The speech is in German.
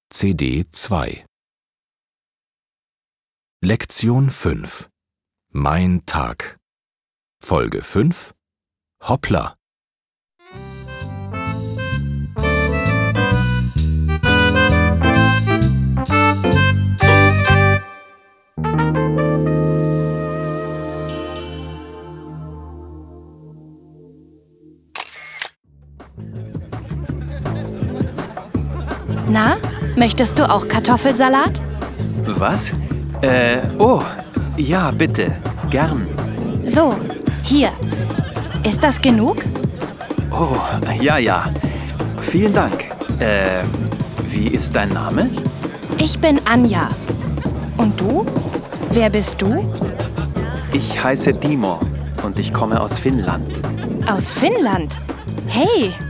CD 2. Lektion 5. Mein Tag. Folge 5. Hoppla. Na, möchtest du auch Kartoffelsalat? Was? Oh, ja, bitte. Gern. So, hier. Ist das genug? Oh, ja. Vielen Dank. Wie ist dein Name? Ich bin Anja. Und du? Wer bist du? Ich heiße Timo und ich komme aus Finnland. Aus Finnland? Hey,